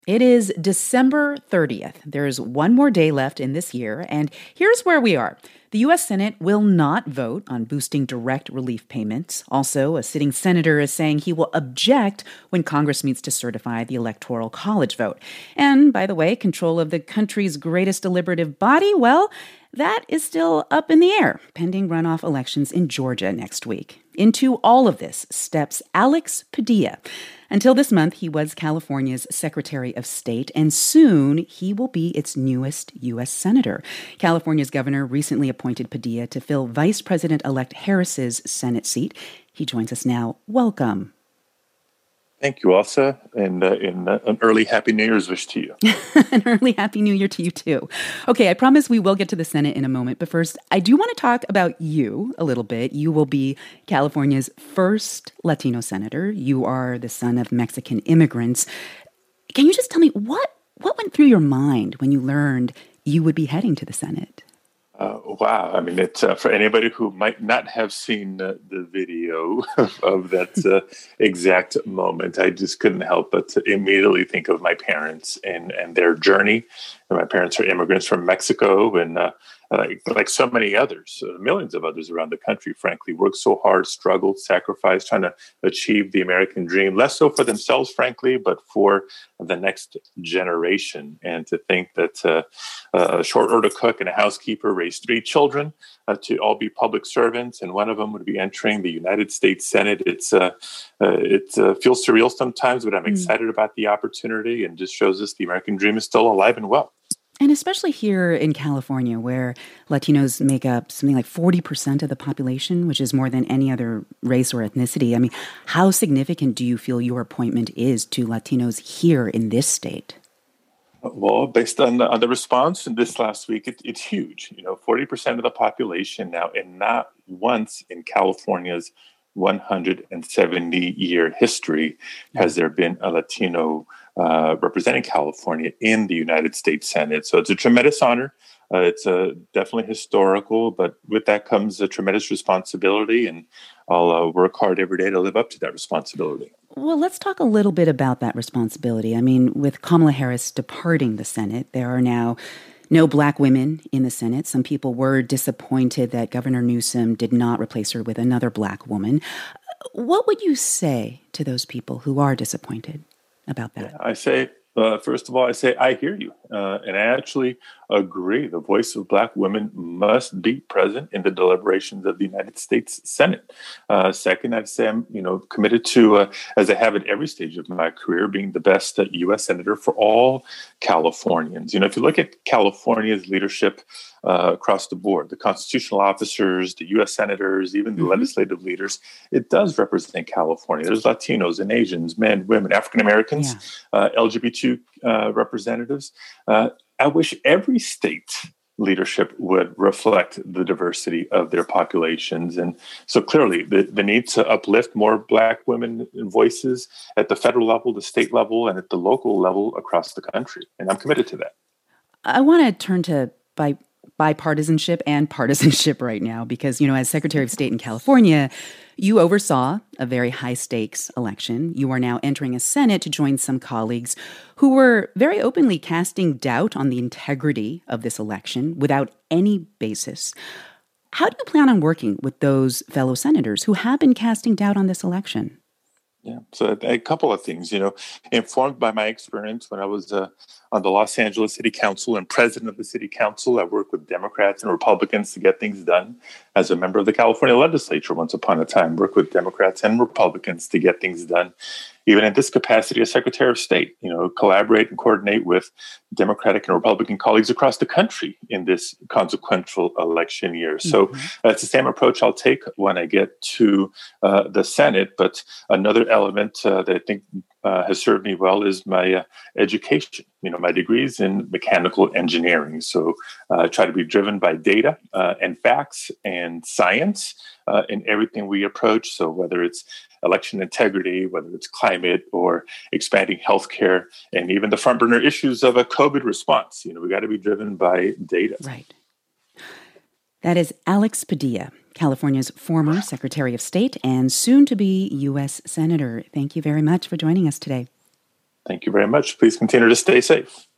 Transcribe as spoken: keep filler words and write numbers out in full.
It is December thirtieth. There's one more day left in this year, and here's where we are. The U S. Senate will not vote on boosting direct relief payments. Also, a sitting senator is saying he will object when Congress meets to certify the Electoral College vote. And, by the way, control of the country's greatest deliberative body, well, that is still up in the air, pending runoff elections in Georgia next week. Into all of this steps Alex Padilla. Until this month, he was California's Secretary of State, and soon he will be its newest U S. Senator. California's governor recently appointed Padilla to fill Vice President-elect Harris's Senate seat. He joins us now. Welcome. Thank you, Elsa, and, uh, and uh, an early Happy New Year's wish to you. An early Happy New Year to you, too. Okay, I promise we will get to the Senate in a moment, but first, I do want to talk about you a little bit. You will be California's first Latino senator. You are the son of Mexican immigrants. Can you just tell me, what, what went through your mind when you learned you would be heading to the Senate? Uh, wow. I mean, it's uh, for anybody who might not have seen uh, the video of, of that uh, exact moment, I just couldn't help but to immediately think of my parents and, and their journey. And my parents are immigrants from Mexico, and uh, like, like so many others, uh, millions of others around the country, frankly, worked so hard, struggled, sacrificed, trying to achieve the American dream, less so for themselves, frankly, but for the next generation. And to think that uh, a short order cook and a housekeeper raised three children uh, to all be public servants, and one of them would be entering the United States Senate. It's uh, uh, it uh, feels surreal sometimes, but I'm mm. excited about the opportunity, and just shows us the American dream is still alive and well. And especially here in California, where Latinos make up something like forty percent of the population, which is more than any other race or ethnicity. I mean, how significant do you feel your appointment is to Latinos here in this state? Well, based on the, on the response in this last week, it, it's huge. You know, forty percent of the population now, and not once in California's one hundred seventy year history has there been a Latino uh, representing California in the United States Senate. So it's a tremendous honor. Uh, it's uh, definitely historical, but with that comes a tremendous responsibility, and I'll uh, work hard every day to live up to that responsibility. Well, let's talk a little bit about that responsibility. I mean, with Kamala Harris departing the Senate, there are now no Black women in the Senate. Some people were disappointed that Governor Newsom did not replace her with another Black woman. What would you say to those people who are disappointed about that? Yeah, I say, uh, first of all, I say, I hear you. Uh, and I actually agree. The voice of Black women must be present in the deliberations of the United States Senate. Uh, second, I'd say I'm, you know, committed to, uh, as I have at every stage of my career, being the best uh, U S senator for all Californians. You know, if you look at California's leadership uh, across the board, the constitutional officers, the U S senators, even the mm-hmm. legislative leaders, it does represent California. There's Latinos and Asians, men, women, African Americans, yeah. uh, L G B T uh, representatives. Uh, I wish every state leadership would reflect the diversity of their populations. And so clearly the, the need to uplift more Black women voices at the federal level, the state level, and at the local level across the country. And I'm committed to that. I want to turn to bi- bipartisanship and partisanship right now, because, you know, as Secretary of State in California, you oversaw a very high-stakes election. You are now entering a Senate to join some colleagues who were very openly casting doubt on the integrity of this election without any basis. How do you plan on working with those fellow senators who have been casting doubt on this election? Yeah, so a couple of things, you know, informed by my experience when I was uh, on the Los Angeles City Council and president of the City Council. I worked with Democrats and Republicans to get things done. As a member of the California legislature once upon a time, worked with Democrats and Republicans to get things done. Even in this capacity as Secretary of State, you know, collaborate and coordinate with Democratic and Republican colleagues across the country in this consequential election year. Mm-hmm. So that's the same approach I'll take when I get to uh, the Senate. But another element uh, that I think uh, has served me well is my uh, education. You know, my degrees in mechanical engineering. So uh, I try to be driven by data uh, and facts and science uh, in everything we approach. So whether it's election integrity, whether it's climate or expanding healthcare, and even the front burner issues of a COVID response, you know, we got to be driven by data. Right. That is Alex Padilla, California's former Secretary of State and soon to be U S Senator. Thank you very much for joining us today. Thank you very much. Please continue to stay safe.